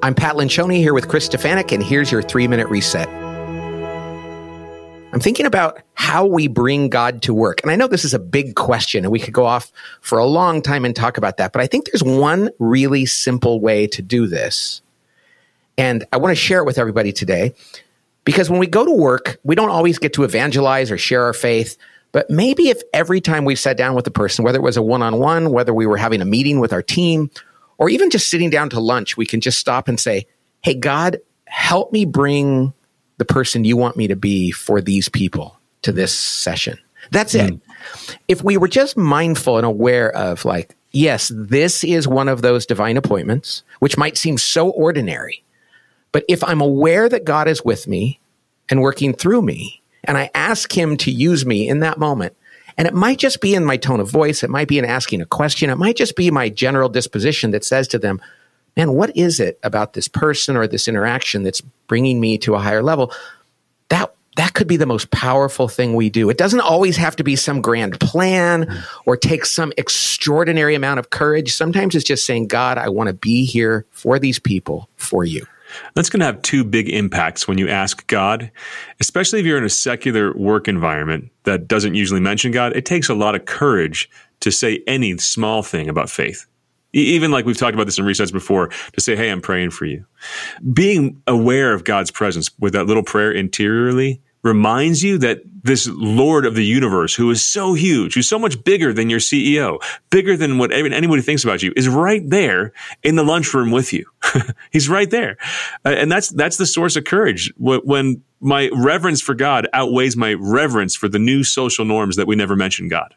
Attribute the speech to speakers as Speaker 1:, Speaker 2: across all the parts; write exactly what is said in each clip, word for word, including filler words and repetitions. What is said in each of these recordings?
Speaker 1: I'm Pat Lencioni here with Chris Stefanik, and here's your three-minute reset. I'm thinking about how we bring God to work. And I know this is a big question, and we could go off for a long time and talk about that, but I think there's one really simple way to do this. And I want to share it with everybody today, because when we go to work, we don't always get to evangelize or share our faith. But maybe if every time we sat down with a person, whether it was a one-on-one, whether we were having a meeting with our team, or even just sitting down to lunch, we can just stop and say, hey, God, help me bring the person you want me to be for these people to this session. That's mm. it. If we were just mindful and aware of like, yes, this is one of those divine appointments, which might seem so ordinary. But if I'm aware that God is with me and working through me, and I ask him to use me in that moment, and it might just be in my tone of voice. It might be in asking a question. It might just be my general disposition that says to them, man, what is it about this person or this interaction that's bringing me to a higher level? That that could be the most powerful thing we do. It doesn't always have to be some grand plan or take some extraordinary amount of courage. Sometimes it's just saying, God, I want to be here for these people, for you.
Speaker 2: That's going to have two big impacts when you ask God, especially if you're in a secular work environment that doesn't usually mention God. It takes a lot of courage to say any small thing about faith. Even like we've talked about this in resets before, to say, hey, I'm praying for you. Being aware of God's presence with that little prayer interiorly reminds you that this Lord of the universe, who is so huge, who's so much bigger than your C E O, bigger than what anybody thinks about you, is right there in the lunchroom with you. He's right there. And that's that's the source of courage. When my reverence for God outweighs my reverence for the new social norms that we never mention God.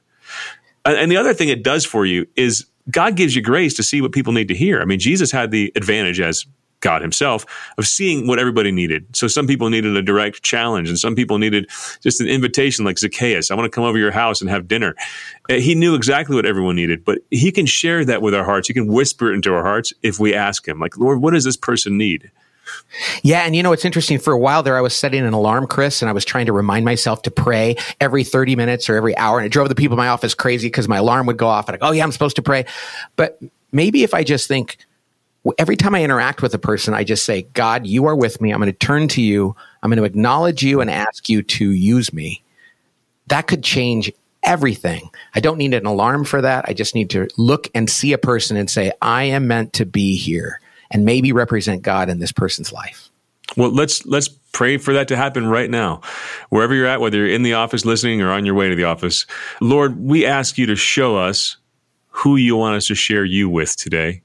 Speaker 2: And the other thing it does for you is God gives you grace to see what people need to hear. I mean, Jesus had the advantage as God himself of seeing what everybody needed. So some people needed a direct challenge, and some people needed just an invitation like Zacchaeus. I want to come over to your house and have dinner. He knew exactly what everyone needed, but he can share that with our hearts. He can whisper it into our hearts if we ask him, like, Lord, what does this person need?
Speaker 1: Yeah, and you know, it's interesting. For a while there, I was setting an alarm, Chris, and I was trying to remind myself to pray every thirty minutes or every hour. And it drove the people in my office crazy because my alarm would go off. And I go, oh, yeah, I'm supposed to pray. But maybe if I just think, every time I interact with a person, I just say, God, you are with me. I'm going to turn to you. I'm going to acknowledge you and ask you to use me. That could change everything. I don't need an alarm for that. I just need to look and see a person and say, I am meant to be here, and maybe represent God in this person's life.
Speaker 2: Well, let's let's pray for that to happen right now. Wherever you're at, whether you're in the office listening or on your way to the office, Lord, we ask you to show us who you want us to share you with today,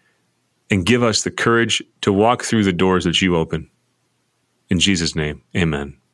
Speaker 2: and give us the courage to walk through the doors that you open. In Jesus' name, amen.